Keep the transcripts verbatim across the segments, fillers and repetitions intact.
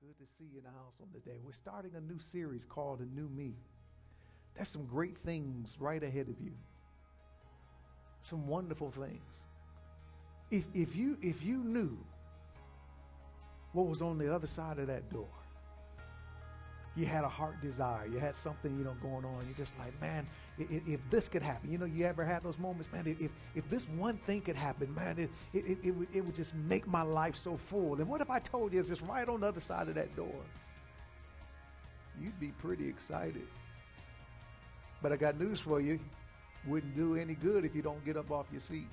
Good to see you in the house on today. We're starting a new series called A New Me. There's some great things right ahead of you. Some wonderful things. If if you if you knew what was on the other side of that door, you had a heart desire, you had something, you know, going on. You're just like, man, if, if this could happen, you know, you ever had those moments, man, if if this one thing could happen, man, it, it, it, it, would, it would just make my life so full. And what if I told you it's just right on the other side of that door? You'd be pretty excited. But I got news for you. Wouldn't do any good if you don't get up off your seat.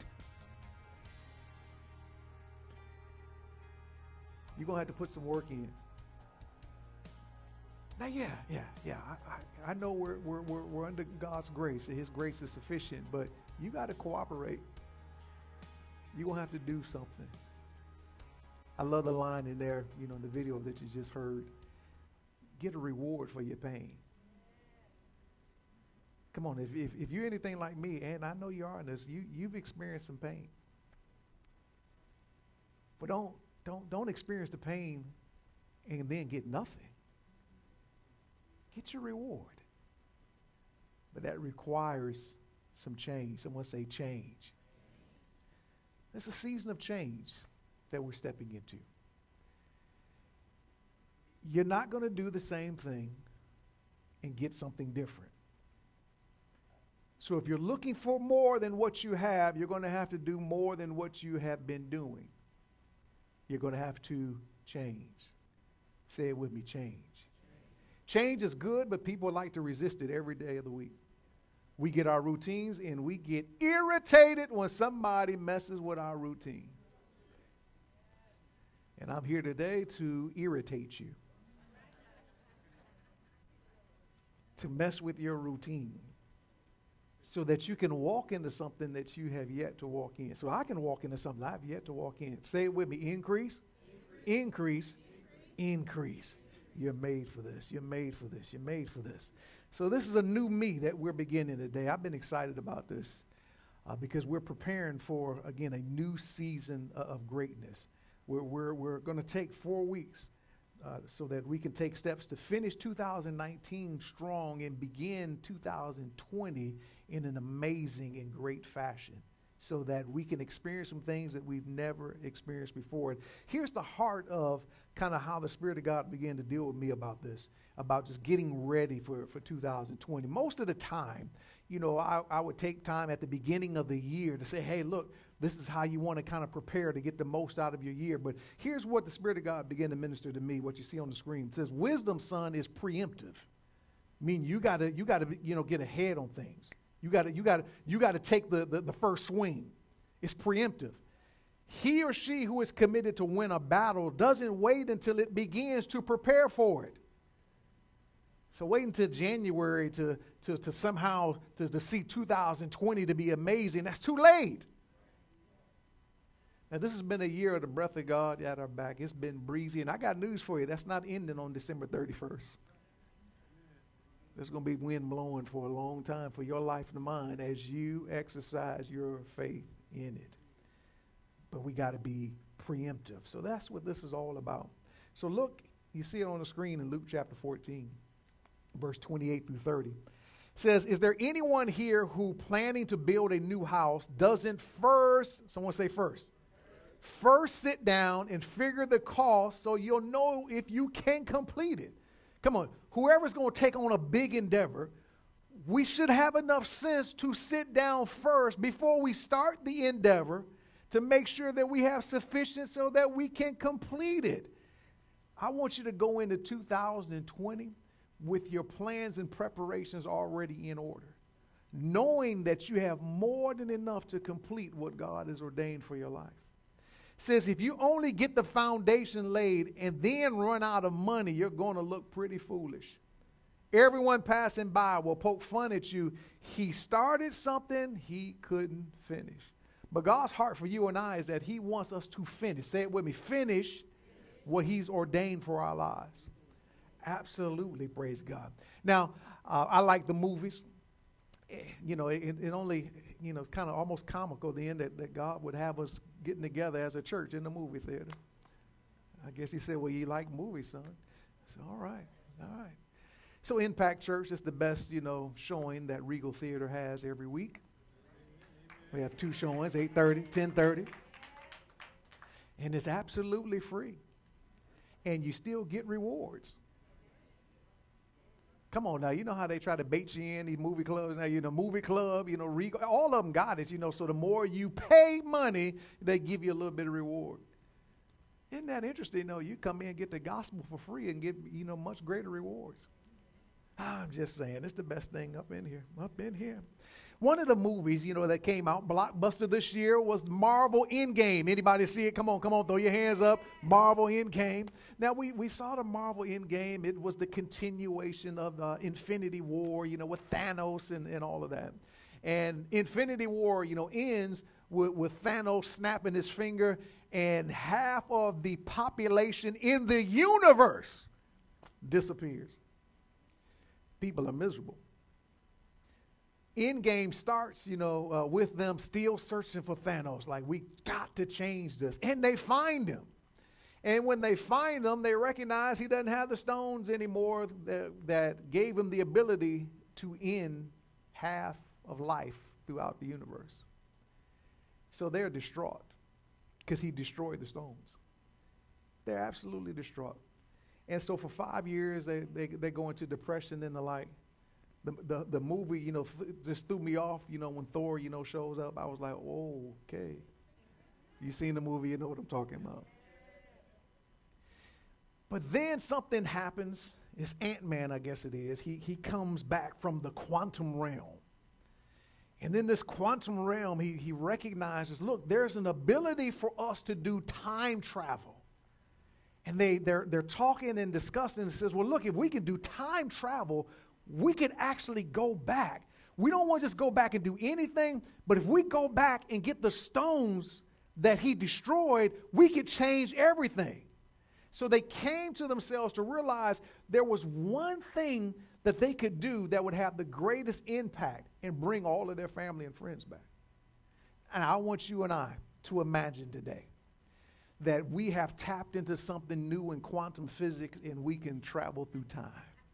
You're going to have to put some work in. Now, yeah, yeah, yeah. I, I, I know we're, we're, we're, we're under God's grace, and His grace is sufficient, but you got to cooperate. You're going to have to do something. I love the line in there, you know, in the video that you just heard. Get a reward for your pain. Come on, if, if, if you're anything like me, and I know you are in this, you, you've experienced some pain. But don't, don't, don't experience the pain and then get nothing. Get your reward. But that requires some change. Someone say change. It's a season of change that we're stepping into. You're not going to do the same thing and get something different. So if you're looking for more than what you have, you're going to have to do more than what you have been doing. You're going to have to change. Say it with me, change. Change is good, but people like to resist it every day of the week. We get our routines and we get irritated when somebody messes with our routine. And I'm here today to irritate you, to mess with your routine so that you can walk into something that you have yet to walk in. So I can walk into something I've yet to walk in. Say it with me, increase, increase, increase. increase. You're made for this. You're made for this. You're made for this. So this is a new me that we're beginning today. I've been excited about this uh, because we're preparing for, again, a new season uh, of greatness. We're, we're, we're going to take four weeks uh, so that we can take steps to finish two thousand nineteen strong and begin two thousand twenty in an amazing and great fashion, so that we can experience some things that we've never experienced before. And here's the heart of kind of how the Spirit of God began to deal with me about this, about just getting ready for, for two thousand twenty. Most of the time, you know, I, I would take time at the beginning of the year to say, hey, look, this is how you want to kind of prepare to get the most out of your year. But here's what the Spirit of God began to minister to me, what you see on the screen. It says, wisdom, son, is preemptive. Meaning you got to, you got to, you know, get ahead on things. You got to, you got to, you got to take the, the, the first swing. It's preemptive. He or she who is committed to win a battle doesn't wait until it begins to prepare for it. So wait until January to, to, to somehow to, to see two thousand twenty to be amazing. That's too late. Now, this has been a year of the breath of God at our back. It's been breezy. And I got news for you. That's not ending on December thirty-first. There's going to be wind blowing for a long time for your life and mine as you exercise your faith in it. But we got to be preemptive. So that's what this is all about. So look, you see it on the screen in Luke chapter fourteen, verse twenty-eight through thirty. It says, is there anyone here who planning to build a new house doesn't first, someone say first, first sit down and figure the cost so you'll know if you can complete it? Come on, whoever's going to take on a big endeavor, we should have enough sense to sit down first before we start the endeavor to make sure that we have sufficient so that we can complete it. I want you to go into two thousand twenty with your plans and preparations already in order, knowing that you have more than enough to complete what God has ordained for your life. It says if you only get the foundation laid and then run out of money, you're going to look pretty foolish. Everyone passing by will poke fun at you. He started something he couldn't finish. But God's heart for you and I is that he wants us to finish. Say it with me. Finish what he's ordained for our lives. Absolutely. Praise God. Now, uh, I like the movies. You know, it, it only, you know, it's kind of almost comical then that, that God would have us getting together as a church in the movie theater. I guess he said, well, you like movies, son. I said, all right, all right. So Impact Church is the best, you know, showing that Regal Theater has every week. We have two showings, eight thirty, ten thirty. And it's absolutely free. And you still get rewards. Come on now, you know how they try to bait you in, these movie clubs, now, you know, movie club, you know, Regal, all of them got it, you know, so the more you pay money, they give you a little bit of reward. Isn't that interesting, though? You come in and get the gospel for free and get, you know, much greater rewards. I'm just saying, it's the best thing up in here, up in here. One of the movies, you know, that came out, blockbuster this year, was Marvel Endgame. Anybody see it? Come on, come on, throw your hands up. Marvel Endgame. Now, we, we saw the Marvel Endgame. It was the continuation of uh, Infinity War, you know, with Thanos and, and all of that. And Infinity War, you know, ends with, with Thanos snapping his finger, and half of the population in the universe disappears. People are miserable. Endgame starts, you know, uh, with them still searching for Thanos. Like, we got to change this. And they find him. And when they find him, they recognize he doesn't have the stones anymore that, that gave him the ability to end half of life throughout the universe. So they're distraught because he destroyed the stones. They're absolutely distraught. And so for five years, they, they, they go into depression and the like. The, the, the movie, you know, th- just threw me off, you know, when Thor, you know, shows up. I was like, oh, okay. You seen the movie, you know what I'm talking about. But then something happens. It's Ant-Man, I guess it is. He, he comes back from the quantum realm. And in this quantum realm, he, he recognizes, look, there's an ability for us to do time travel. And they, they're, they're talking and discussing and says, well, look, if we can do time travel, we can actually go back. We don't want to just go back and do anything, but if we go back and get the stones that he destroyed, we could change everything. So they came to themselves to realize there was one thing that they could do that would have the greatest impact and bring all of their family and friends back. And I want you and I to imagine today that we have tapped into something new in quantum physics and we can travel through time.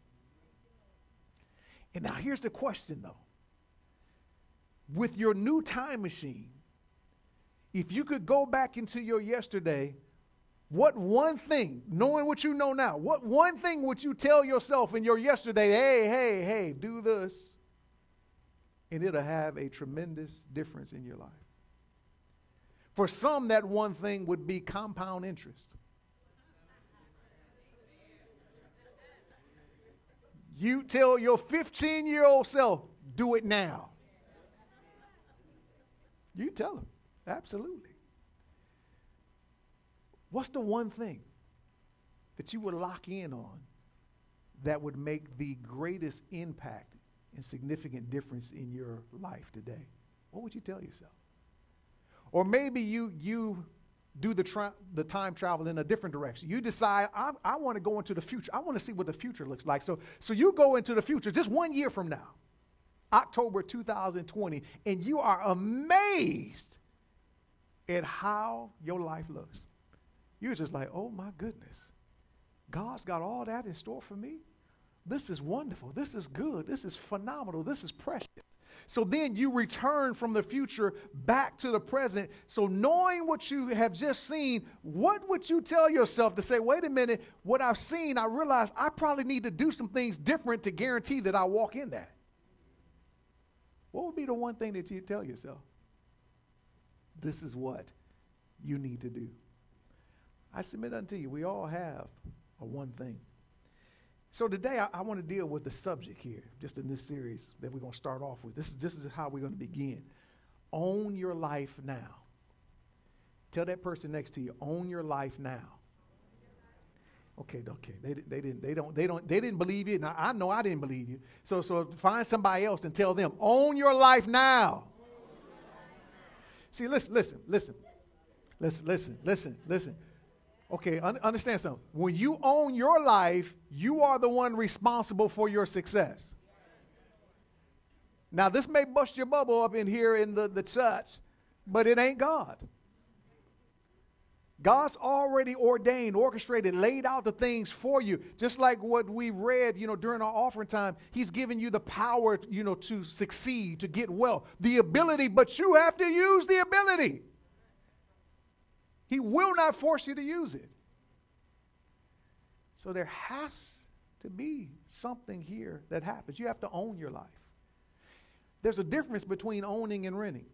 And now here's the question, though. With your new time machine, if you could go back into your yesterday, what one thing, knowing what you know now, what one thing would you tell yourself in your yesterday, hey, hey, hey, do this, and it'll have a tremendous difference in your life? For some, that one thing would be compound interest. You tell your fifteen-year-old self, do it now. You tell him, absolutely. What's the one thing that you would lock in on that would make the greatest impact and significant difference in your life today? What would you tell yourself? Or maybe you you do the, tra- the time travel in a different direction. You decide, I, I want to go into the future. I want to see what the future looks like. So, so you go into the future just one year from now, October two thousand twenty, and you are amazed at how your life looks. You're just like, oh my goodness, God's got all that in store for me? This is wonderful. This is good. This is phenomenal. This is precious. So then you return from the future back to the present. So knowing what you have just seen, what would you tell yourself to say, wait a minute, what I've seen, I realize I probably need to do some things different to guarantee that I walk in that? What would be the one thing that you tell yourself? This is what you need to do. I submit unto you, we all have a one thing. So today I, I want to deal with the subject here, just in this series that we're going to start off with. This is, this is how we're going to begin. Own your life now. Tell that person next to you, own your life now. Okay, okay. They, they didn't. They don't. They don't. They didn't believe you. Now I know I didn't believe you. So, so find somebody else and tell them, own your life now. See, listen, listen, listen, listen, listen, listen, listen. Okay, un- understand something. When you own your life, you are the one responsible for your success. Now, this may bust your bubble up in here in the, the church, but it ain't God. God's already ordained, orchestrated, laid out the things for you. Just like what we read, you know, during our offering time, he's given you the power, you know, to succeed, to get well, the ability, but you have to use the ability. He will not force you to use it. So there has to be something here that happens. You have to own your life. There's a difference between owning and renting.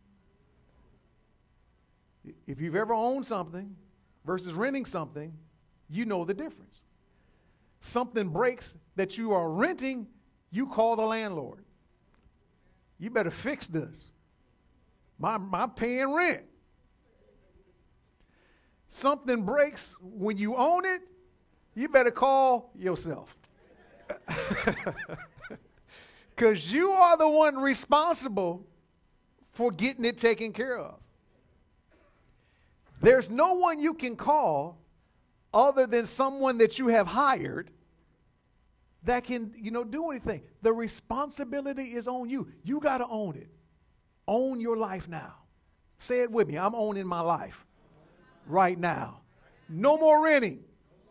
If you've ever owned something versus renting something, you know the difference. Something breaks that you are renting, you call the landlord. You better fix this. My, my paying rent. Something breaks when you own it, you better call yourself. Because you are the one responsible for getting it taken care of. There's no one you can call other than someone that you have hired that can, you know, do anything. The responsibility is on you. You got to own it. Own your life now. Say it with me. I'm owning my life right now. No more renting.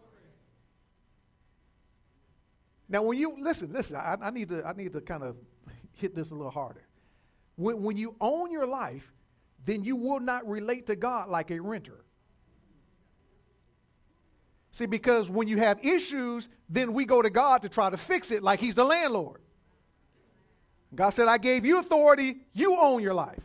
Now, when you listen, listen. I, I need to. I need to kind of hit this a little harder. When, when you own your life, then you will not relate to God like a renter. See, because when you have issues, then we go to God to try to fix it like he's the landlord. God said, I gave you authority. You own your life.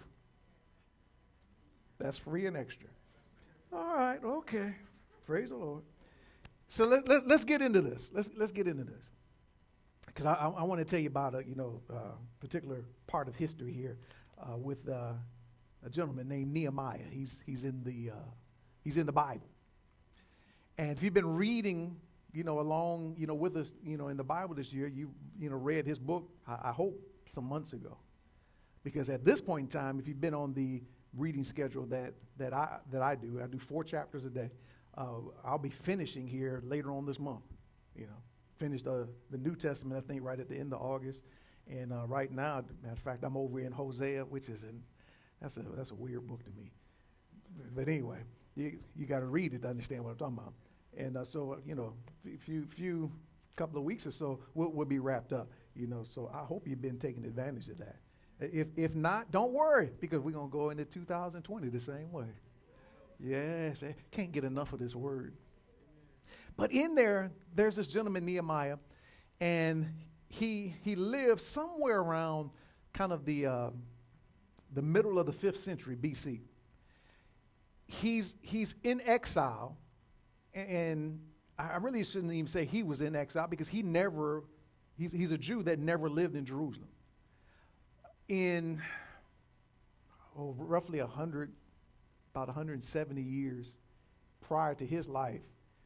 That's free and extra. All right, okay. Praise the Lord. So let, let, let's get into this. Let's, let's get into this. Because I, I, I want to tell you about a you know uh, particular part of history here uh, with uh, a gentleman named Nehemiah. He's he's in the uh, he's in the Bible, and if you've been reading you know along you know with us you know in the Bible this year, you you know read his book. I, I hope some months ago, because at this point in time, if you've been on the reading schedule that that I that I do, I do four chapters a day. Uh, I'll be finishing here later on this month. You know. Finished uh, the New Testament, I think, right at the end of August. And uh, right now, matter of fact, I'm over in Hosea, which is in, that's a that's a weird book to me. But anyway, you you got to read it to understand what I'm talking about. And uh, so, uh, you know, a few, few couple of weeks or so, we'll, we'll be wrapped up, you know. So I hope you've been taking advantage of that. If if not, don't worry, because we're going to go into two thousand twenty the same way. Yes, I can't get enough of this word. But in there, there's this gentleman, Nehemiah, and he he lived somewhere around kind of the uh, the middle of the fifth century B C. He's he's in exile, and I really shouldn't even say he was in exile because he never he's he's a Jew that never lived in Jerusalem. In oh, roughly a hundred, about one hundred seventy years prior to his life,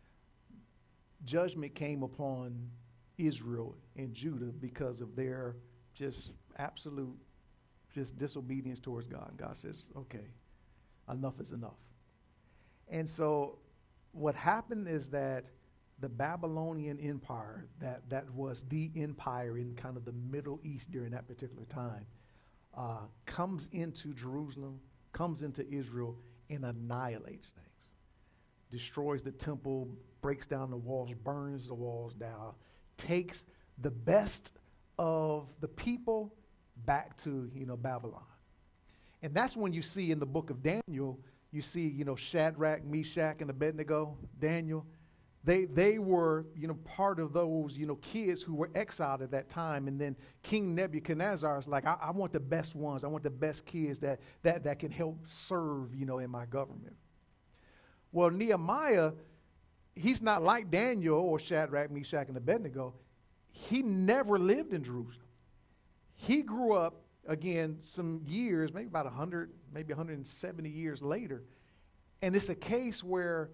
judgment came upon Israel and Judah because of their just absolute just disobedience towards God. And God says, okay, enough is enough. And so what happened is that the Babylonian Empire, that, that was the empire in kind of the Middle East during that particular time, uh, comes into Jerusalem, comes into Israel, and annihilates things. Destroys the temple, breaks down the walls, burns the walls down, takes the best of the people back to, you know, Babylon. And that's when you see in the book of Daniel, you see, you know, Shadrach, Meshach, and Abednego, Daniel. They they were, you know, part of those, you know, kids who were exiled at that time. And then King Nebuchadnezzar is like, I, I want the best ones. I want the best kids that that that can help serve, you know, in my government. Well, Nehemiah, he's not like Daniel or Shadrach, Meshach, and Abednego. He never lived in Jerusalem. He grew up, again, some years, maybe about one hundred, maybe one hundred seventy years later. And it's a case where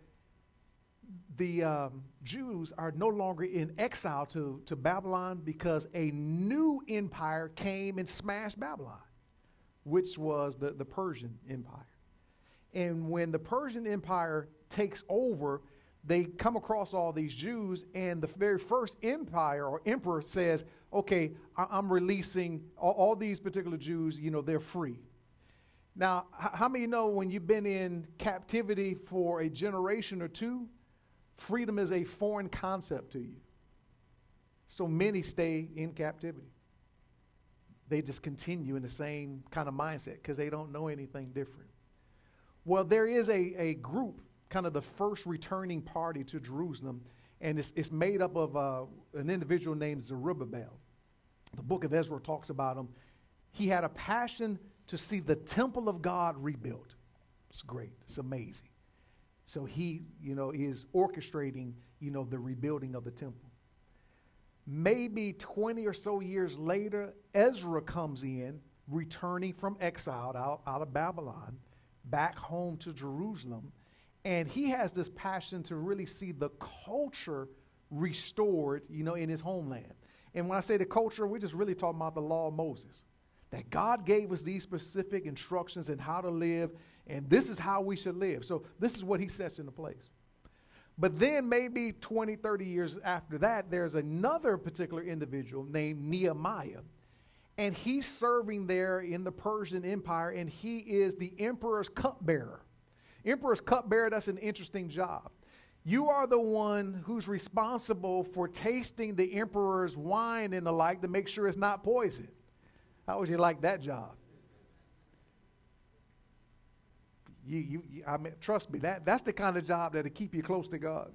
the um, Jews are no longer in exile to, to Babylon because a new empire came and smashed Babylon, which was the, the Persian Empire. And when the Persian Empire takes over, they come across all these Jews, and the very first empire or emperor says, okay, I- I'm releasing all, all these particular Jews, you know, they're free. Now, h- how many know when you've been in captivity for a generation or two, freedom is a foreign concept to you? So many stay in captivity. They just continue in the same kind of mindset because they don't know anything different. Well, there is a, a group, kind of the first returning party to Jerusalem, and it's, it's made up of uh, an individual named Zerubbabel. The book of Ezra talks about him. He had a passion to see the temple of God rebuilt. It's great. It's amazing. So he, you know, is orchestrating, you know, the rebuilding of the temple. Maybe twenty or so years later, Ezra comes in, returning from exile out, out of Babylon, back home to Jerusalem, and he has this passion to really see the culture restored, you know, in his homeland. And when I say the culture, we're just really talking about the law of Moses, that God gave us these specific instructions in how to live, and this is how we should live. So this is what he sets into place. But then maybe twenty, thirty years after that, there's another particular individual named Nehemiah. And he's serving there in the Persian Empire, and he is the emperor's cupbearer. Emperor's cupbearer, that's an interesting job. You are the one who's responsible for tasting the emperor's wine and the like to make sure it's not poison. How would you like that job? You, you, you, I mean, trust me, that, that's the kind of job that'll keep you close to God.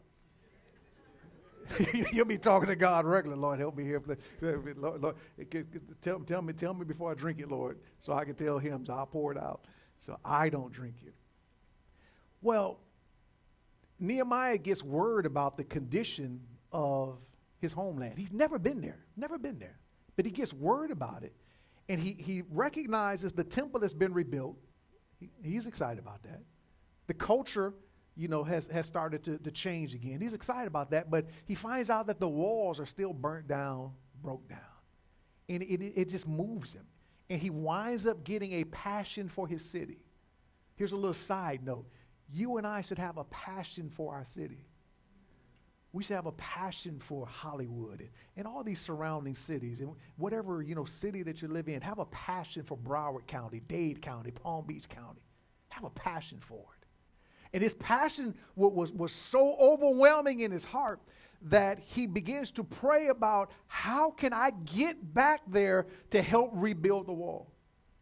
You'll be talking to God regularly. Lord, help me here. Lord, Lord, tell, tell me, tell me before I drink it, Lord, so I can tell him, so I'll pour it out, so I don't drink it. Well, Nehemiah gets word about the condition of his homeland. He's never been there, never been there, but he gets word about it, and he, he recognizes the temple has been rebuilt. He, he's excited about that. The culture, you know, has, has started to, to change again. He's excited about that, but he finds out that the walls are still burnt down, broke down. And it, it, it just moves him. And he winds up getting a passion for his city. Here's a little side note. You and I should have a passion for our city. We should have a passion for Hollywood and, and all these surrounding cities. And whatever, you know, city that you live in, have a passion for Broward County, Dade County, Palm Beach County. Have a passion for it. And his passion was, was, was so overwhelming in his heart that he begins to pray about, how can I get back there to help rebuild the wall?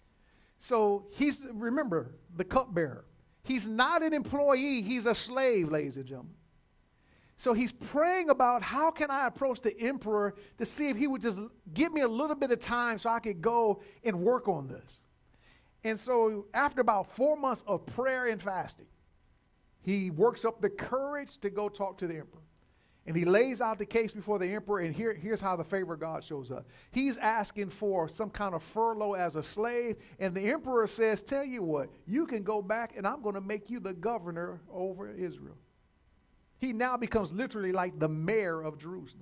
So he's, remember, the cupbearer. He's not an employee. He's a slave, ladies and gentlemen. So he's praying about, how can I approach the emperor to see if he would just give me a little bit of time so I could go and work on this. And so after about four months of prayer and fasting, he works up the courage to go talk to the emperor. And he lays out the case before the emperor, and here, here's how the favor of God shows up. He's asking for some kind of furlough as a slave, and the emperor says, tell you what, you can go back and I'm going to make you the governor over Israel. He now becomes literally like the mayor of Jerusalem.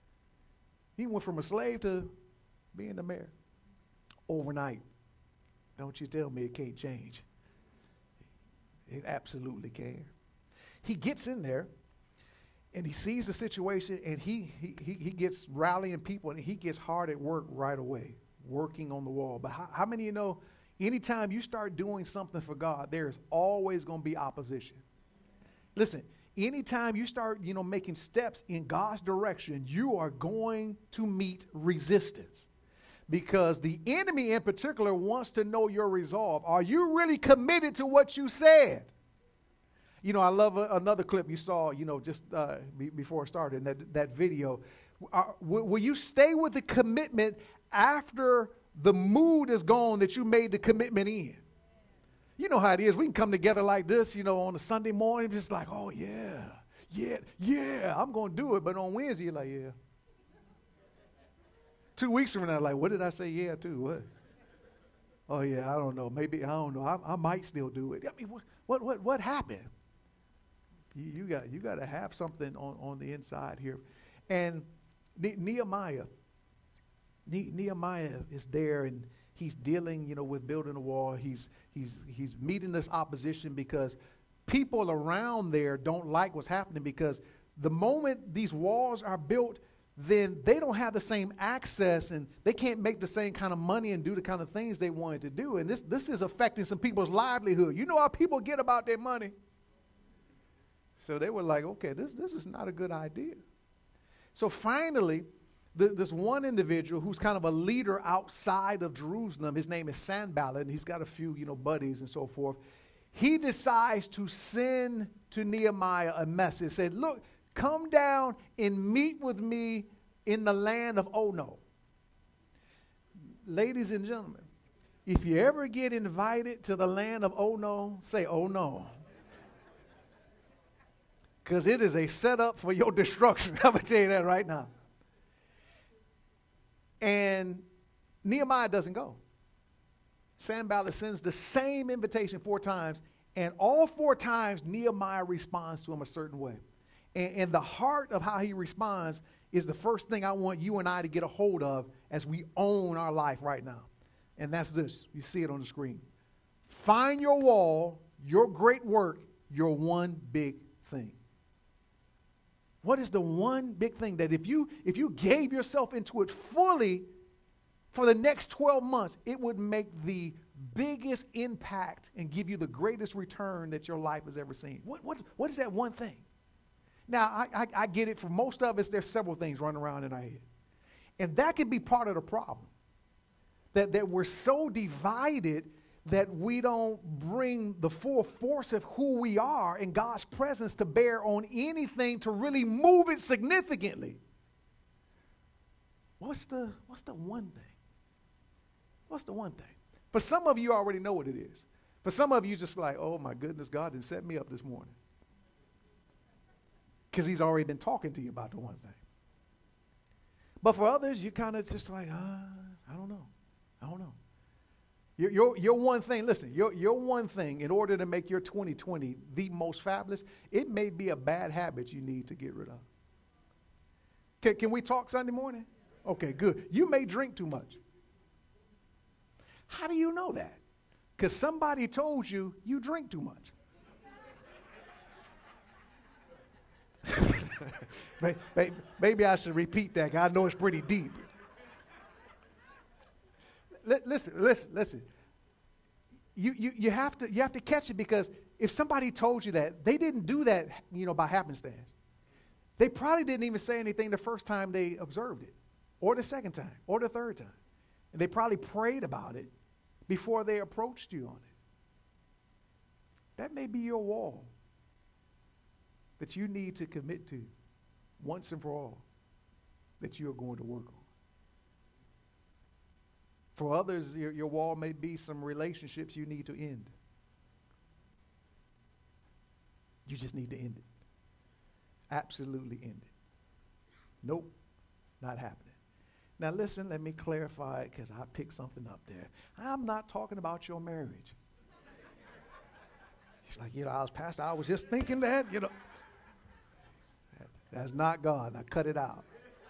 He went from a slave to being the mayor overnight. Don't you tell me it can't change. It absolutely can. He gets in there and he sees the situation, and he, he, he, he gets rallying people, and he gets hard at work right away, working on the wall. But how, how many of you know, anytime you start doing something for God, there is always going to be opposition. Listen, anytime you start, you know, making steps in God's direction, you are going to meet resistance. Because the enemy in particular wants to know your resolve. Are you really committed to what you said? You know, I love a, another clip you saw, you know, just uh, be, before it started, that, that video. Uh, will, will you stay with the commitment after the mood is gone that you made the commitment in? You know how it is. We can come together like this, you know, on a Sunday morning, just like, oh, yeah, yeah, yeah, I'm going to do it. But on Wednesday, you're like, yeah. Two weeks from now, like, what did I say yeah to? What? Oh, yeah, I don't know. Maybe, I don't know. I, I might still do it. I mean, what, what, what, what happened? You, you got, you got to have something on, on the inside here. And ne- Nehemiah, ne- Nehemiah is there, and he's dealing, you know, with building a wall. He's, he's, he's meeting this opposition because people around there don't like what's happening, because the moment these walls are built, then they don't have the same access and they can't make the same kind of money and do the kind of things they wanted to do. And this, this is affecting some people's livelihood. You know how people get about their money. So they were like, okay, this, this is not a good idea. So finally, the, this one individual who's kind of a leader outside of Jerusalem, his name is Sanballat, and he's got a few, you know, buddies and so forth. He decides to send to Nehemiah a message. Said, look, come down and meet with me in the land of Ono. Ladies and gentlemen, if you ever get invited to the land of Ono, say, oh no. Because it is a setup for your destruction. I'm going to tell you that right now. And Nehemiah doesn't go. Sanballat sends the same invitation four times, and all four times Nehemiah responds to him a certain way. And, and the heart of how he responds is the first thing I want you and I to get a hold of as we own our life right now. And that's this. You see it on the screen. Find your wall, your great work, your one big thing. What is the one big thing that if you if you gave yourself into it fully for the next twelve months, it would make the biggest impact and give you the greatest return that your life has ever seen? What, what, what is that one thing? Now, I, I, I get it. For most of us, there's several things running around in our head. And that can be part of the problem. That, that we're so divided that we don't bring the full force of who we are in God's presence to bear on anything to really move it significantly. What's the, what's the one thing? What's the one thing? For some of you already know what it is. For some of you, just like, oh my goodness, God didn't set me up this morning. Because he's already been talking to you about the one thing. But for others, you kind of just like, ah, I don't know. I don't know. Your, your, your one thing, listen, your, your one thing, in order to make your twenty twenty the most fabulous, it may be a bad habit you need to get rid of. Can, can we talk Sunday morning? Okay, good. You may drink too much. How do you know that? Because somebody told you you drink too much. Maybe I should repeat that. I know it's pretty deep. Listen, listen, listen. You, you, you, have to, you have to catch it, because if somebody told you that, they didn't do that, you know, by happenstance. They probably didn't even say anything the first time they observed it, or the second time, or the third time. And they probably prayed about it before they approached you on it. That may be your wall that you need to commit to once and for all, that you are going to work on. For others, your, your wall may be some relationships you need to end. You just need to end it. Absolutely end it. Nope, not happening. Now listen, let me clarify it, because I picked something up there. I'm not talking about your marriage. He's like, you know, I was pastor, I was just thinking that, you know. That, that's not God. Now cut it out.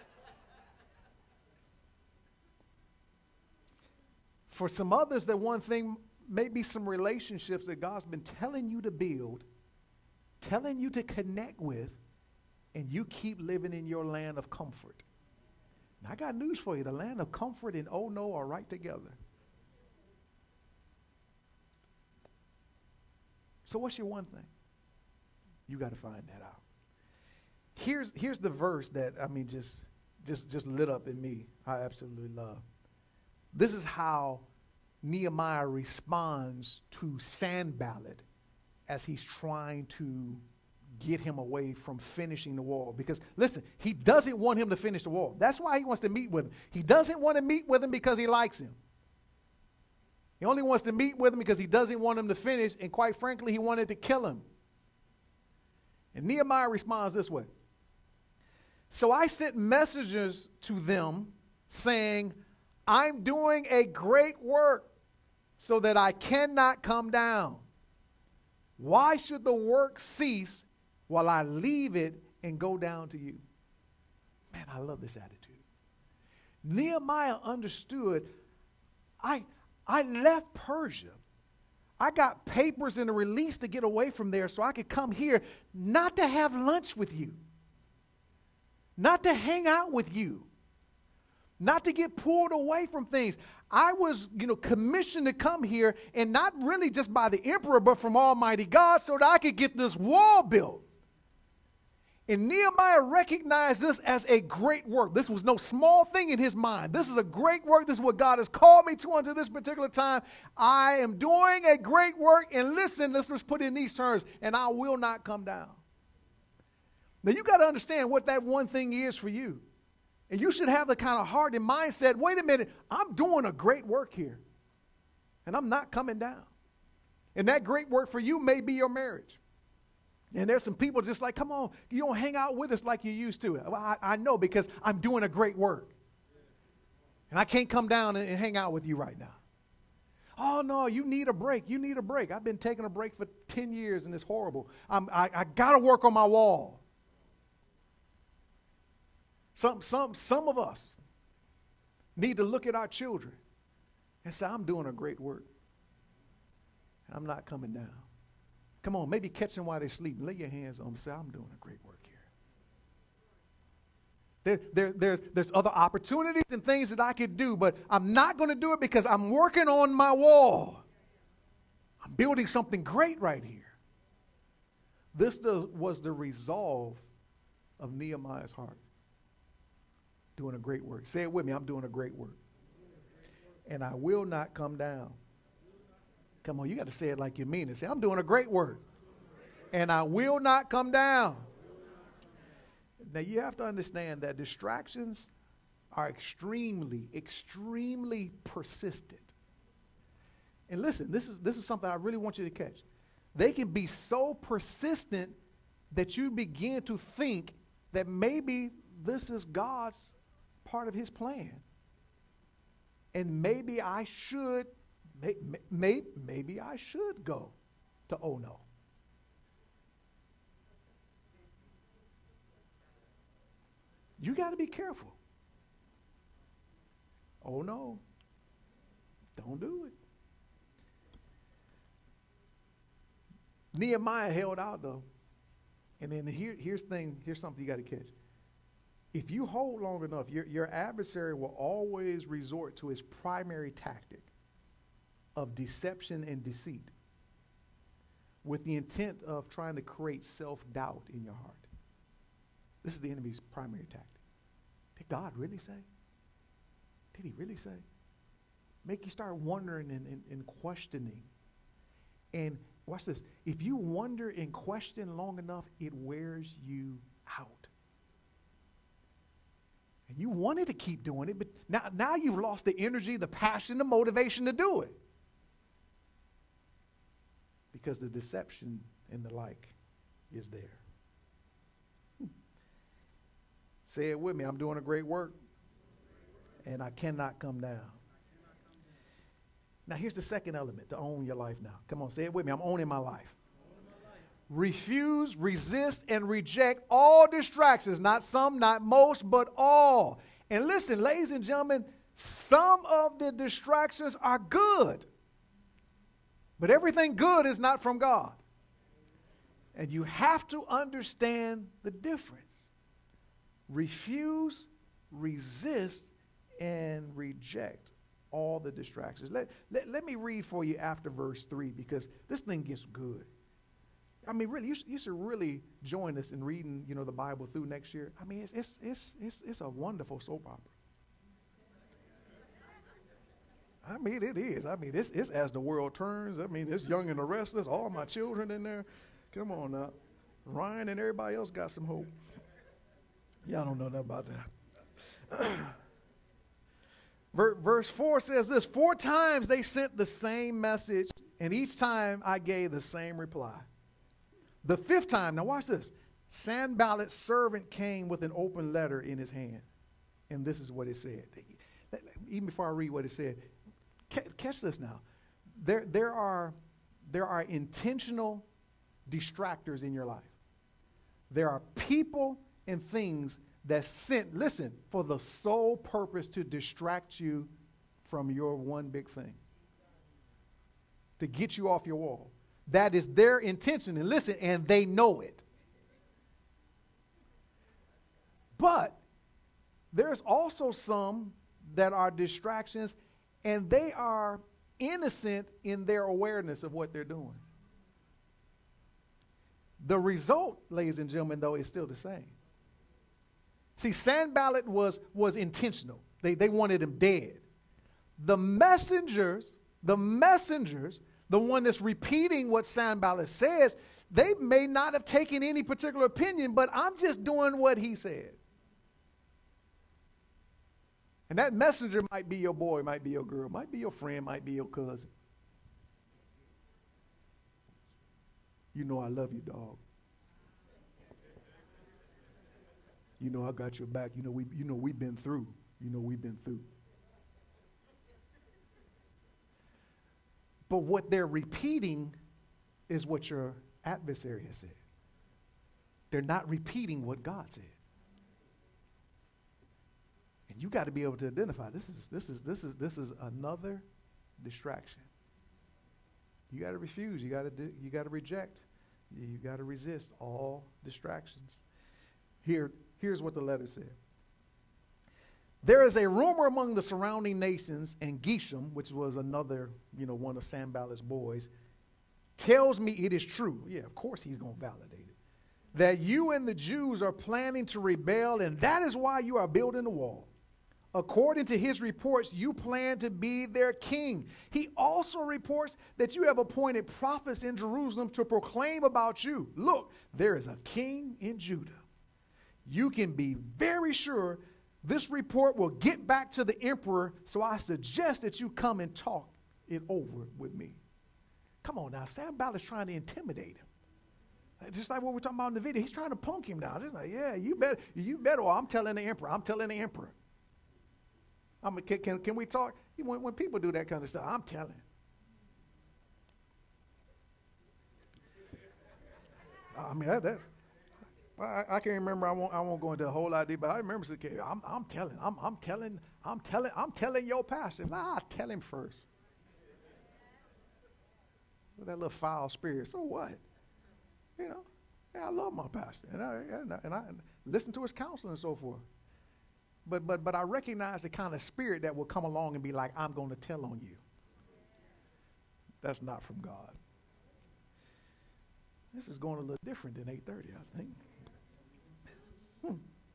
For some others, that one thing may be some relationships that God's been telling you to build, telling you to connect with, and you keep living in your land of comfort. Now, I got news for you. The land of comfort and oh no are right together. So what's your one thing? You got to find that out. Here's, here's the verse that, I mean, just, just, just lit up in me. I absolutely love. This is how Nehemiah responds to Sanballat as he's trying to get him away from finishing the wall. Because, listen, he doesn't want him to finish the wall. That's why he wants to meet with him. He doesn't want to meet with him because he likes him. He only wants to meet with him because he doesn't want him to finish, and quite frankly, he wanted to kill him. And Nehemiah responds this way. So I sent messengers to them saying, I'm doing a great work so that I cannot come down. Why should the work cease while I leave it and go down to you? Man, I love this attitude. Nehemiah understood, I, I left Persia. I got papers and a release to get away from there so I could come here, not to have lunch with you, not to hang out with you, not to get pulled away from things. I was, you know, commissioned to come here, and not really just by the emperor, but from Almighty God, so that I could get this wall built. And Nehemiah recognized this as a great work. This was no small thing in his mind. This is a great work. This is what God has called me to until this particular time. I am doing a great work. And listen, let's just put it in these terms, and I will not come down. Now, you got to understand what that one thing is for you. And you should have the kind of heart and mindset, wait a minute, I'm doing a great work here, and I'm not coming down. And that great work for you may be your marriage. And there's some people just like, come on, you don't hang out with us like you used to. Well, I, I know, because I'm doing a great work. And I can't come down and, and hang out with you right now. Oh, no, you need a break. You need a break. I've been taking a break for ten years, and it's horrible. I'm, I, I got to work on my wall. Some, some, some of us need to look at our children and say, I'm doing a great work. I'm not coming down. Come on, maybe catch them while they're sleeping. Lay your hands on them and say, I'm doing a great work here. There, there, there, there's other opportunities and things that I could do, but I'm not going to do it because I'm working on my wall. I'm building something great right here. This does, was the resolve of Nehemiah's heart. Doing a great work. Say it with me, I'm doing a great work. And I will not come down. Come on, you got to say it like you mean it. Say, I'm doing a great work. And I will not come down. Now, you have to understand that distractions are extremely, extremely persistent. And listen, this is, this is something I really want you to catch. They can be so persistent that you begin to think that maybe this is God's part of his plan. And maybe I should Maybe, maybe I should go to Ono. You got to be careful. Oh no, don't do it. Nehemiah held out though. And then here, here's thing, here's something you got to catch. If you hold long enough, your, your adversary will always resort to his primary tactic of deception and deceit with the intent of trying to create self-doubt in your heart. This is the enemy's primary tactic. Did God really say? Did he really say? Make you start wondering and, and, and questioning. And watch this. If you wonder and question long enough, it wears you out. And you wanted to keep doing it, but now, now you've lost the energy, the passion, the motivation to do it. Because the deception and the like is there. Hmm. Say it with me. I'm doing a great work, and I cannot come down. Now, here's the second element to own your life now. Come on, say it with me. I'm owning my life. Refuse, resist, and reject all distractions. Not some, not most, but all. And listen, ladies and gentlemen, some of the distractions are good. But everything good is not from God. And you have to understand the difference. Refuse, resist, and reject all the distractions. Let, let, let me read for you after verse three, because this thing gets good. I mean, really, you, sh- you should really join us in reading, you know, the Bible through next year. I mean, it's it's it's it's, it's a wonderful soap opera. I mean, it is. I mean, it's, it's As the World Turns. I mean, it's Young and the Restless. All my children in there. Come on now. Ryan and everybody else got some hope. Y'all don't know nothing about that. Verse four says this: four times they sent the same message, and each time I gave the same reply. The fifth time, now watch this, Sanballat's servant came with an open letter in his hand. And this is what it said. Even before I read what it said, catch this now. There, there are, there are intentional distractors in your life. There are people and things that sent, listen, for the sole purpose to distract you from your one big thing, to get you off your wall. That is their intention. And listen, and they know it. But there's also some that are distractions, and they are innocent in their awareness of what they're doing. The result, ladies and gentlemen, though, is still the same. See, Sanballat was, was intentional. They, they wanted him dead. The messengers, the messengers, the one that's repeating what Sanballat says, they may not have taken any particular opinion, but I'm just doing what he said. And that messenger might be your boy, might be your girl, might be your friend, might be your cousin. You know I love you, dog. You know I got your back. You know we you know we've been through. You know we've been through. But what they're repeating is what your adversary has said. They're not repeating what God said. And you got to be able to identify this is this is this is this is another distraction. You got to refuse. You got to do, you got to reject. You got to resist all distractions. Here, here's what the letter said. There is a rumor among the surrounding nations, and Geshem, which was another, you know, one of Sanballat's boys, tells me it is true. Yeah, of course he's going to validate it. That you and the Jews are planning to rebel, and that is why you are building the wall. According to his reports, you plan to be their king. He also reports that you have appointed prophets in Jerusalem to proclaim about you. Look, there is a king in Judah. You can be very sure this report will get back to the emperor, so I suggest that you come and talk it over with me. Come on now, Sanballat's trying to intimidate him. Just like what we're talking about in the video, he's trying to punk him down. Just like, yeah, you better, you better. Well, I'm telling the emperor. I'm telling the emperor. I'm, can, can, can we talk? When, when people do that kind of stuff, I'm telling. I mean, that, that's, I, I can't remember. I won't, I won't go into a whole lot of detail, but I remember, I'm, I'm telling, I'm, I'm telling, I'm telling, I'm telling your pastor. Nah, I tell him first. With that little foul spirit. So what? You know, yeah, I love my pastor, and I, and I, and I listen to his counsel and so forth. But but but I recognize the kind of spirit that will come along and be like, I'm going to tell on you. That's not from God. This is going a little different than eight thirty, I think. Hmm. He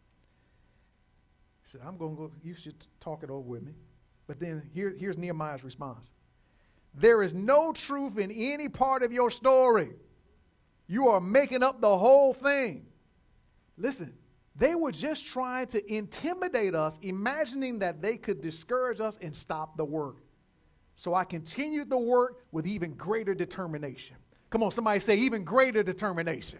said, I'm going to go, you should talk it over with me. But then here, here's Nehemiah's response. There is no truth in any part of your story. You are making up the whole thing. Listen, they were just trying to intimidate us, imagining that they could discourage us and stop the work. So I continued the work with even greater determination. Come on, somebody say even greater determination.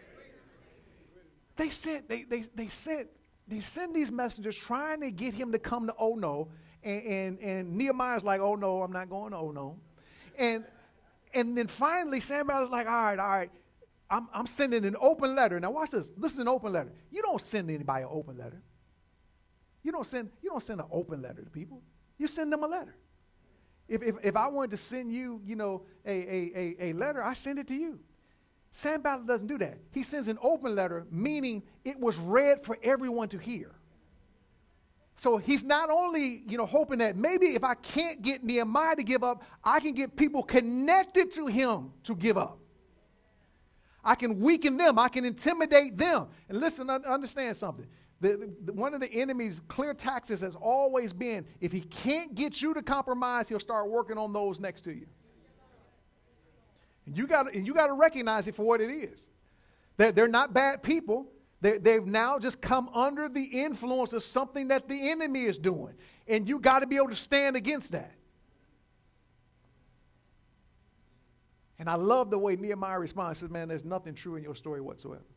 They sent, they they they sent, they send these messengers trying to get him to come to Ono, and, and, and Nehemiah's like, oh no, I'm not going to Ono. And and then finally Sanballat's like, all right, all right. I'm, I'm sending an open letter. Now watch this. This is an open letter. You don't send anybody an open letter. You don't send, you don't send an open letter to people. You send them a letter. If, if, if I wanted to send you, you know, a, a, a, a letter, I send it to you. Sanballat doesn't do that. He sends an open letter, meaning it was read for everyone to hear. So he's not only, you know, hoping that maybe if I can't get Nehemiah to give up, I can get people connected to him to give up. I can weaken them. I can intimidate them. And listen, understand something. The, the, one of the enemy's clear tactics has always been, if he can't get you to compromise, he'll start working on those next to you. And you got you got to recognize it for what it is. They're, they're not bad people. They, they've now just come under the influence of something that the enemy is doing. And you got to be able to stand against that. And I love the way Nehemiah responds. He says, man, there's nothing true in your story whatsoever.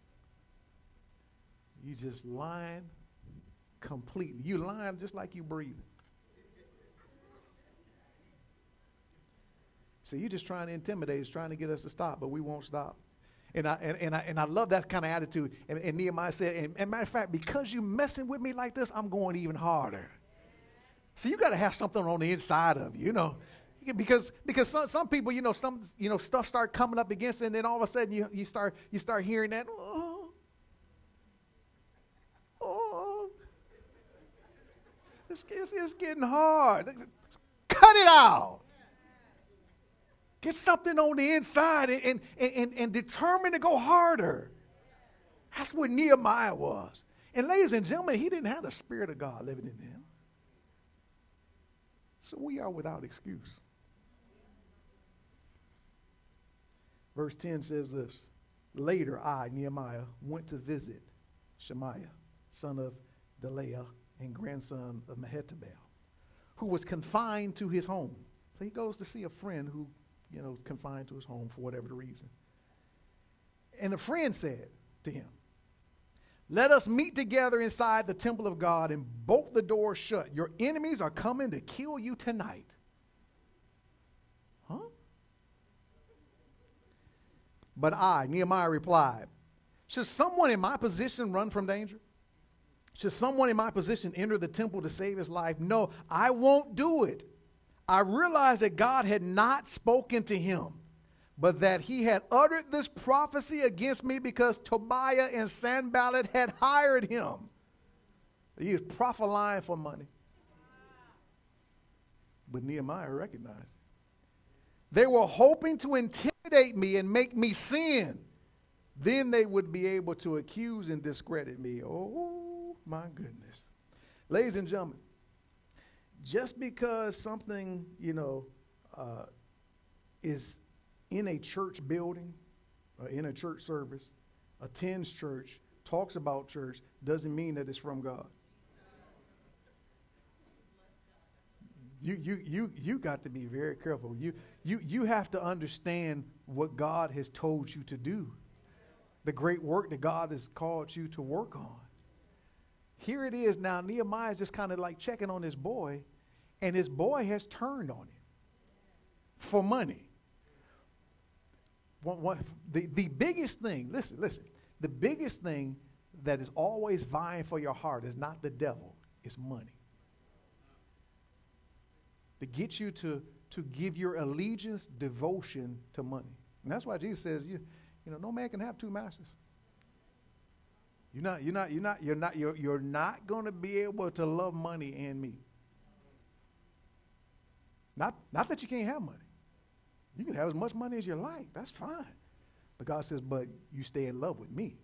You just lying completely. You lying just like you breathing. So you're just trying to intimidate us, trying to get us to stop, but we won't stop. And I and, and I and I love that kind of attitude. And, and Nehemiah said, and, and matter of fact, because you're messing with me like this, I'm going even harder. See, you got to have something on the inside of you, you know. Because because some, some people, you know, some you know stuff start coming up against it, and then all of a sudden you, you start you start hearing that, oh, It's, it's, it's getting hard. Cut it out. Get something on the inside and, and, and, and determine to go harder. That's what Nehemiah was. And ladies and gentlemen, he didn't have the Spirit of God living in him. So we are without excuse. Verse ten says this. Later, I, Nehemiah, went to visit Shemaiah, son of Delaiah and grandson of Mehetabel, who was confined to his home. So he goes to see a friend who, you know, confined to his home for whatever the reason. And the friend said to him, let us meet together inside the temple of God and bolt the doors shut. Your enemies are coming to kill you tonight. Huh? But I, Nehemiah, replied, should someone in my position run from danger? Should someone in my position enter the temple to save his life? No, I won't do it. I realized that God had not spoken to him, but that he had uttered this prophecy against me because Tobiah and Sanballat had hired him. He was prophesying for money. But Nehemiah recognized it. They were hoping to intimidate me and make me sin. Then they would be able to accuse and discredit me. Oh, my goodness. Ladies and gentlemen, just because something, you know, uh, is in a church building, or in a church service, attends church, talks about church, doesn't mean that it's from God. You, you, you, you got to be very careful. You, you, you have to understand what God has told you to do, the great work that God has called you to work on. Here it is now. Nehemiah is just kind of like checking on his boy, and his boy has turned on him for money. One, one, the, the biggest thing, listen, listen, the biggest thing that is always vying for your heart is not the devil, it's money. To get you to, to give your allegiance, devotion to money. And that's why Jesus says, you, you know, no man can have two masters. You're not, you're not, you're not, you're not, you're, you're not going to be able to love money and me. Not, not that you can't have money. You can have as much money as you like. That's fine. But God says, but you stay in love with me.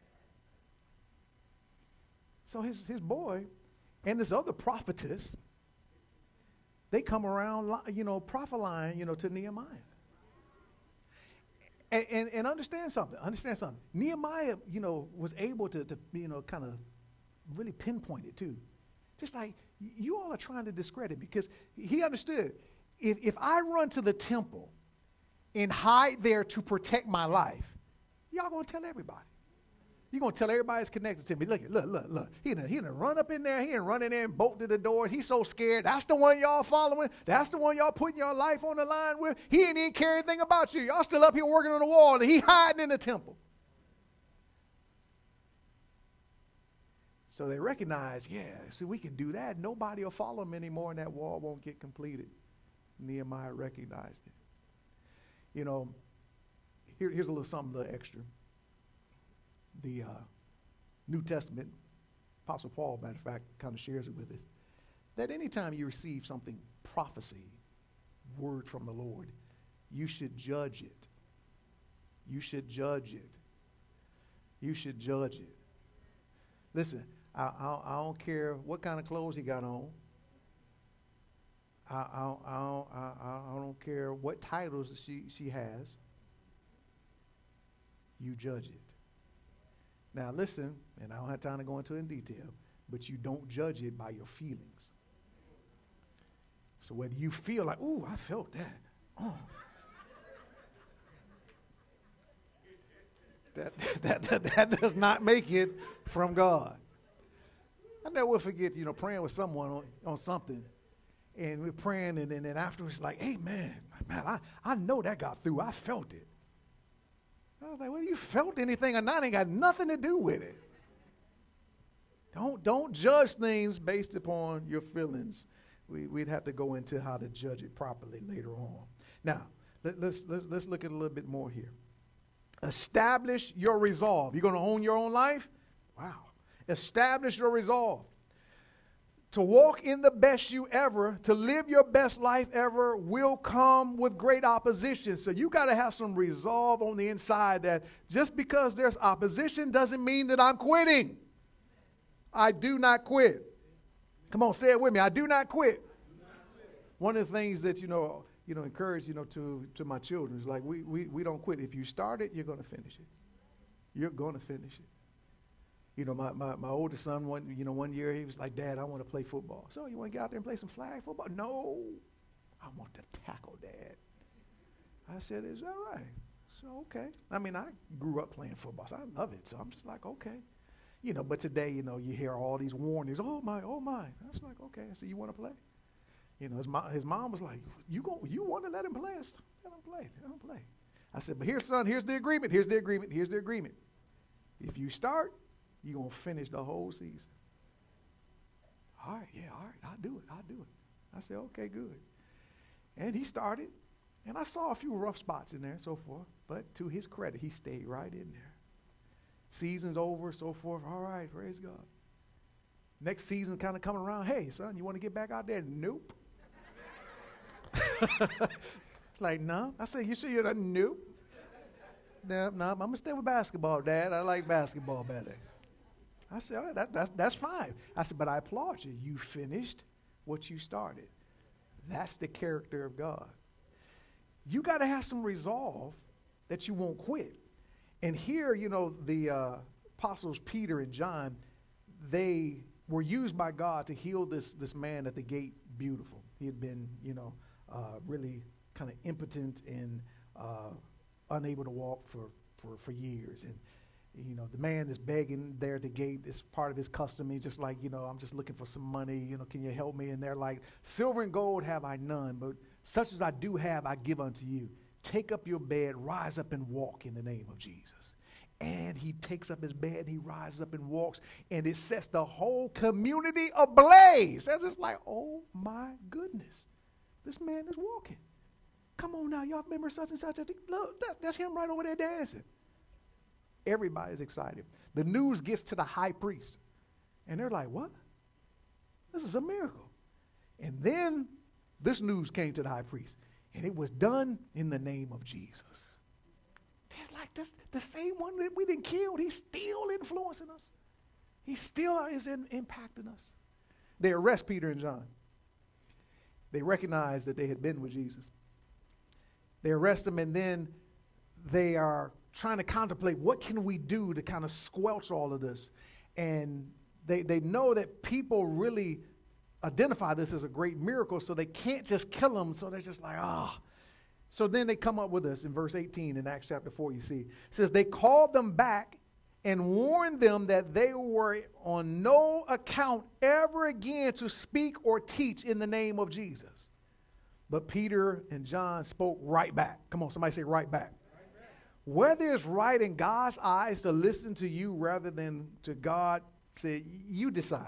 So his, his boy and this other prophetess, they come around, you know, prophesying, you know, to Nehemiah. And, and, and understand something. Understand something. Nehemiah, you know, was able to, to you know, kind of really pinpoint it too. Just like you all are trying to discredit me, because he understood. If, if I run to the temple and hide there to protect my life, y'all going to tell everybody. You're going to tell everybody that's connected to me. Look, look, look, look. He done, he done run up in there. He done run in there and bolted the doors. He's so scared. That's the one y'all following. That's the one y'all putting your life on the line with. He ain't even care anything about you. Y'all still up here working on the wall, and he hiding in the temple. So they recognize, yeah, see, we can do that. Nobody will follow him anymore, and that wall won't get completed. Nehemiah recognized it. You know, here, here's a little something, a little extra. The uh, New Testament, Apostle Paul, matter of fact, kind of shares it with us, that anytime you receive something, prophecy, word from the Lord, you should judge it. You should judge it. You should judge it. Listen, I, I, I don't care what kind of clothes he got on. I, I, I, don't, I, I don't care what titles she, she has. You judge it. Now listen, and I don't have time to go into it in detail, but you don't judge it by your feelings. So whether you feel like, ooh, I felt that. Oh. that, that, that, that does not make it from God. I never will forget, you know, praying with someone on, on something, and we're praying, and then and afterwards, like, hey, man, man, I, I know that got through. I felt it. I was like, well, you felt anything or not, ain't got nothing to do with it. Don't, don't judge things based upon your feelings. We, we'd have to go into how to judge it properly later on. Now, let, let's, let's, let's look at a little bit more here. Establish your resolve. You're going to own your own life? Wow. Establish your resolve. To walk in the best you ever, to live your best life ever, will come with great opposition. So you got to have some resolve on the inside that just because there's opposition doesn't mean that I'm quitting. I do not quit. Come on, say it with me. I do not quit. One of the things that, you know, you know, encourage, you know, to, to my children is like, we, we, we don't quit. If you start it, you're going to finish it. You're going to finish it. You know, my, my, my oldest son, one, you know, one year he was like, Dad, I want to play football. So you want to get out there and play some flag football? No, I want to tackle, Dad. I said, is that right? So, okay. I mean, I grew up playing football, so I love it. So I'm just like, okay. You know, but today, you know, you hear all these warnings. Oh, my, oh, my. I was like, okay. I said, you want to play? You know, his mom, his mom was like, you go, you want to let him play? I said, let him play. Let him play. I said, but here, son, here's the agreement. Here's the agreement. Here's the agreement. If you start, you're going to finish the whole season. All right, yeah, all right, I'll do it, I'll do it. I said, okay, good. And he started, and I saw a few rough spots in there and so forth, but to his credit, he stayed right in there. Season's over, so forth, all right, praise God. Next season kind of coming around, hey, son, you want to get back out there? Nope. Like, no. I said, you sure you're not? Nope. No, no, I'm going to stay with basketball, Dad. I like basketball better. I said, all right, that, that's, that's fine. I said, but I applaud you. You finished what you started. That's the character of God. You got to have some resolve that you won't quit. And here, you know, the uh, apostles Peter and John, they were used by God to heal this, this man at the gate beautiful. He had been, you know, uh, really kind of impotent and uh, unable to walk for, for, for years. And you know, the man is begging there at the gate. It's part of his custom. He's just like, you know, I'm just looking for some money. You know, can you help me? And they're like, silver and gold have I none, but such as I do have, I give unto you. Take up your bed, rise up and walk in the name of Jesus. And he takes up his bed, he rises up and walks, and it sets the whole community ablaze. They're just like, oh my goodness, this man is walking. Come on now, y'all remember such and such. Look, that, that's him right over there dancing. Everybody's excited. The news gets to the high priest, and they're like, what? This is a miracle. And then this news came to the high priest, and it was done in the name of Jesus. It's like this, the same one that we didn't kill, he's still influencing us. He still is in, impacting us. They arrest Peter and John. They recognize that they had been with Jesus. They arrest them, and then they are trying to contemplate what can we do to kind of squelch all of this. And they, they know that people really identify this as a great miracle, so they can't just kill them. So they're just like, ah. Oh. So then they come up with this in verse eighteen in Acts chapter four, you see. It says, they called them back and warned them that they were on no account ever again to speak or teach in the name of Jesus. But Peter and John spoke right back. Come on, somebody say right back. Whether it's right in God's eyes to listen to you rather than to God, say, you decide.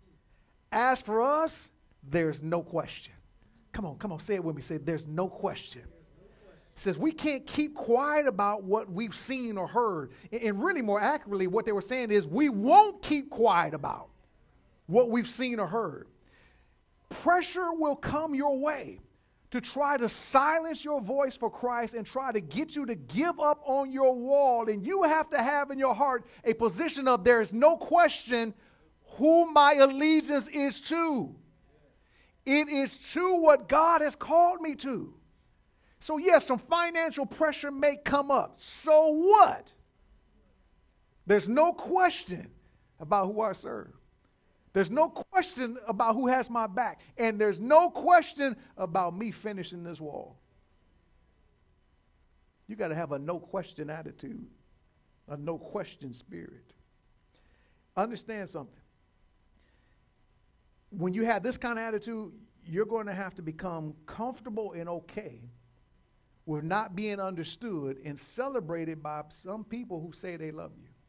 As for us, there's no question. Come on, come on, say it with me. Say, there's no question. It says we can't keep quiet about what we've seen or heard. And really more accurately, what they were saying is we won't keep quiet about what we've seen or heard. Pressure will come your way to try to silence your voice for Christ and try to get you to give up on your wall. And you have to have in your heart a position of there is no question who my allegiance is to. It is to what God has called me to. So yes, some financial pressure may come up. So what? There's no question about who I serve. There's no question about who has my back. And there's no question about me finishing this wall. You got to have a no question attitude, a no question spirit. Understand something. When you have this kind of attitude, you're going to have to become comfortable and okay with not being understood and celebrated by some people who say they love you.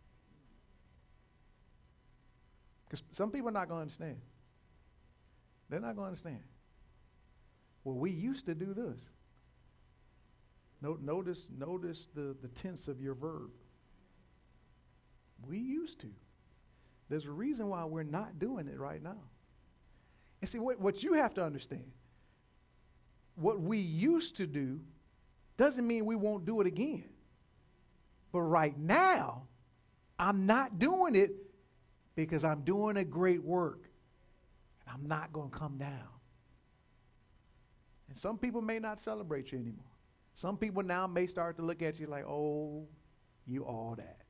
Because some people are not going to understand. They're not going to understand. Well, we used to do this. No, notice notice the, the tense of your verb. We used to. There's a reason why we're not doing it right now. And see, what, what you have to understand, what we used to do doesn't mean we won't do it again. But right now, I'm not doing it because I'm doing a great work. And I'm not going to come down. And some people may not celebrate you anymore. Some people now may start to look at you like, oh, you all that.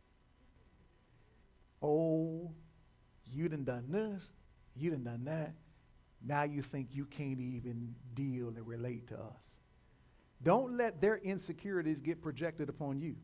Oh, you done done this. You done done that. Now you think you can't even deal and relate to us. Don't let their insecurities get projected upon you.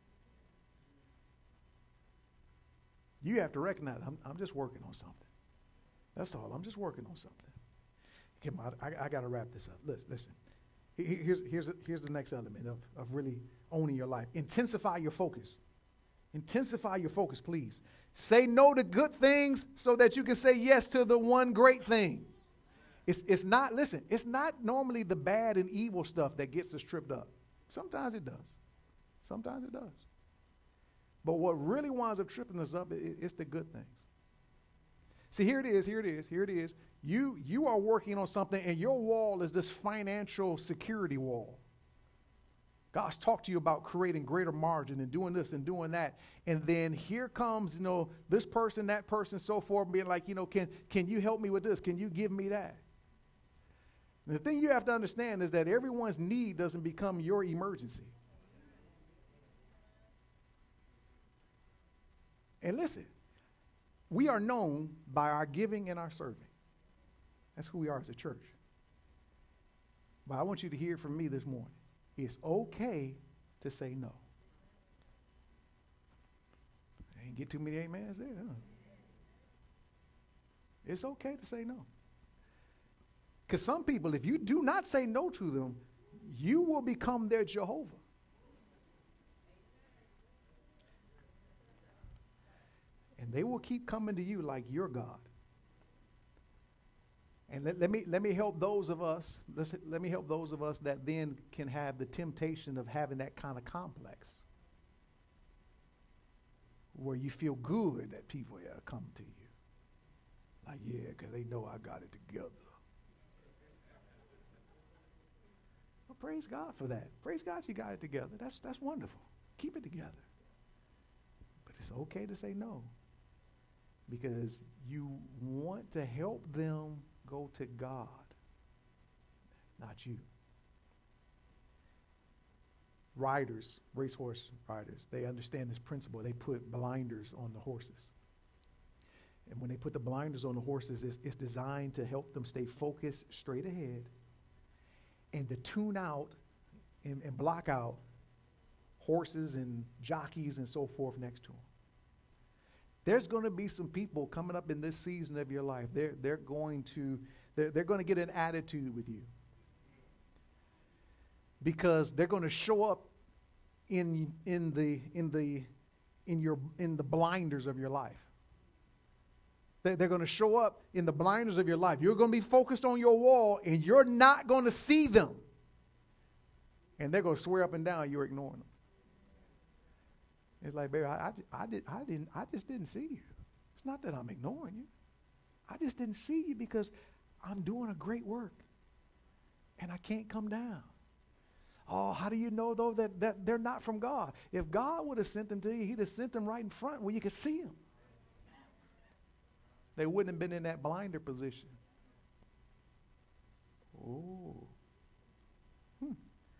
You have to recognize, I'm, I'm just working on something. That's all. I'm just working on something. Come on, I, I got to wrap this up. Listen, listen. Here's, here's, here's the next element of, of really owning your life. Intensify your focus. Intensify your focus, please. Say no to good things so that you can say yes to the one great thing. It's, it's not, listen, it's not normally the bad and evil stuff that gets us tripped up. Sometimes it does. Sometimes it does. But what really winds up tripping us up is, is the good things. See, here it is, here it is, here it is. You, you are working on something, and your wall is this financial security wall. God's talked to you about creating greater margin and doing this and doing that. And then here comes, you know, this person, that person, so forth, being like, you know, can, can you help me with this? Can you give me that? And the thing you have to understand is that everyone's need doesn't become your emergency. And listen, we are known by our giving and our serving. That's who we are as a church. But I want you to hear from me this morning. It's okay to say no. I ain't get too many amens there, huh? It's okay to say no. Because some people, if you do not say no to them, you will become their Jehovah. And they will keep coming to you like you're God. And let, let me let me help those of us, let's, let me help those of us that then can have the temptation of having that kind of complex. Where you feel good that people are coming to you. Like, yeah, because they know I got it together. Well, praise God for that. Praise God you got it together. That's that's wonderful. Keep it together. But it's okay to say no. Because you want to help them go to God, not you. Riders, racehorse riders, they understand this principle. They put blinders on the horses. And when they put the blinders on the horses, it's, it's designed to help them stay focused straight ahead and to tune out and, and block out horses and jockeys and so forth next to them. There's going to be some people coming up in this season of your life. They're, they're going to they're, they're going to get an attitude with you. Because they're going to show up in in the in the in your in the blinders of your life. They're, they're going to show up in the blinders of your life. You're going to be focused on your wall and you're not going to see them. And they're going to swear up and down you're ignoring them. It's like, baby, I, I, I, did, I, didn't, I just didn't see you. It's not that I'm ignoring you. I just didn't see you because I'm doing a great work. And I can't come down. Oh, how do you know, though, that, that they're not from God? If God would have sent them to you, he'd have sent them right in front where you could see them. They wouldn't have been in that blinder position. Oh. Hmm.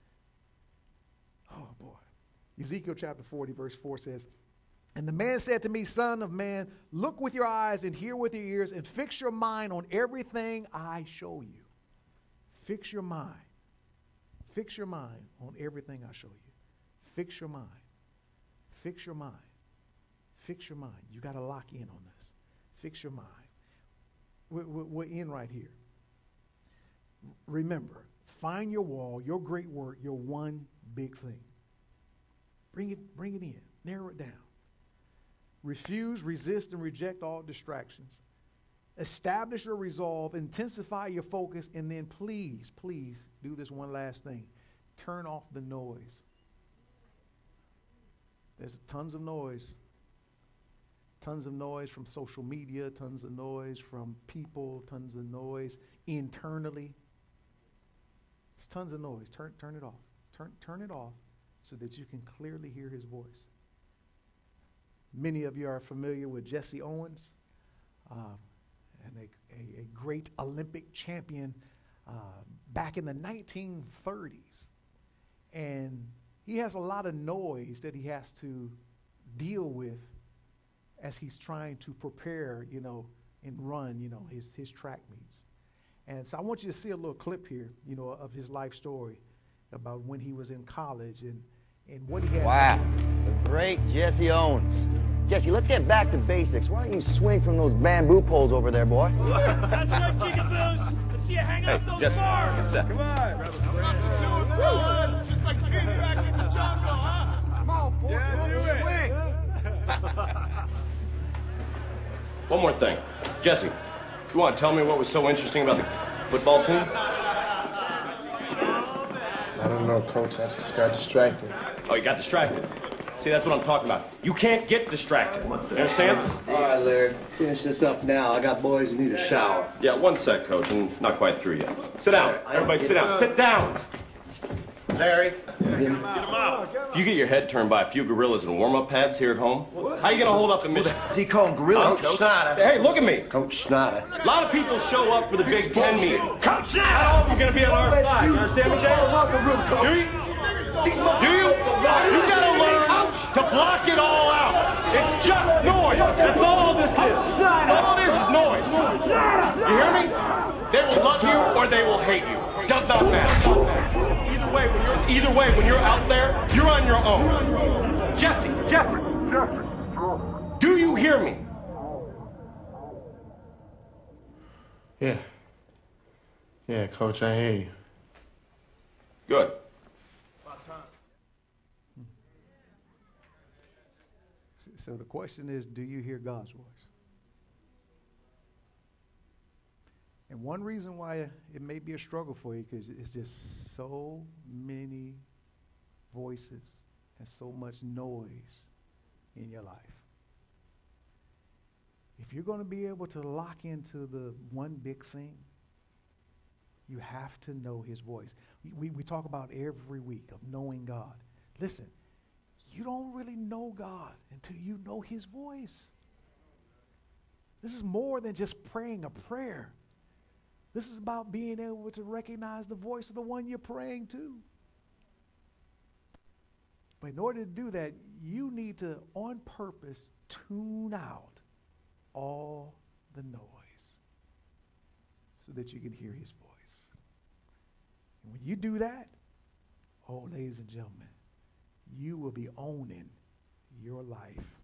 Oh, boy. Ezekiel chapter forty, verse four says, and the man said to me, Son of man, look with your eyes and hear with your ears and fix your mind on everything I show you. Fix your mind. Fix your mind on everything I show you. Fix your mind. Fix your mind. Fix your mind. You got to lock in on this. Fix your mind. We're, we're, we're in right here. Remember, find your wall, your great work, your one big thing. Bring it, bring it in. Narrow it down. Refuse, resist, and reject all distractions. Establish your resolve, intensify your focus, and then please, please do this one last thing. Turn off the noise. There's tons of noise. tons of noise from social media, tons of noise from people, tons of noise internally. It's tons of noise. Turn, turn it off. Turn, turn it off so that you can clearly hear his voice. Many of you are familiar with Jesse Owens, uh, and a, a, a great Olympic champion uh, back in the nineteen thirties. And he has a lot of noise that he has to deal with as he's trying to prepare, you know, and run, you know, his, his track meets. And so I want you to see a little clip here, you know, of his life story about when he was in college and, and what he had. Wow, the great Jesse Owens. Jesse, let's get back to basics. Why don't you swing from those bamboo poles over there, boy? That's right, Jiggaboos. Let's see you hang out those Jesse, bars. get set. Come on. Nothing to it, bro. It's just like being back in the jungle, huh? Come on, boy. Yeah, do it. Swing. One more thing. Jesse, you want to tell me what was so interesting about the football team? I don't know, Coach. I just got distracted. Oh, you got distracted. See, that's what I'm talking about. You can't get distracted. You understand? All right, Larry. Finish this up now. I got boys who need a shower. Yeah, one sec, Coach, and not quite through yet. Sit down. Everybody sit down. Sit down. Larry. Get him out. If you get your head turned by a few gorillas in warm-up pads here at home, how you going to hold up the mission? Does he call them gorillas, Coach? Snyder. Hey, look at me. Coach Snyder. A lot of people show up for the Big Ten meeting. Coach Snyder! Not all of them are going to be on our side. You understand me, Dave? Locker room, Coach. Do you? Do you? You gotta learn to block it all out. It's just noise. That's all this is. All it is is noise. You hear me? They will love you or they will hate you. Does not matter. Either way, when you're either way when you're out there, you're on your own. Jesse, Jeffrey, do you hear me? Yeah. Yeah, Coach, I hear you. Good. So the question is, do you hear God's voice? And one reason why it may be a struggle for you, because it's just so many voices and so much noise in your life. If you're going to be able to lock into the one big thing, you have to know his voice. We, we, we talk about every week of knowing God. Listen, you don't really know God until you know his voice. This is more than just praying a prayer. This is about being able to recognize the voice of the one you're praying to. But in order to do that, you need to, on purpose, tune out all the noise so that you can hear his voice. And when you do that, oh, ladies and gentlemen, you will be owning your life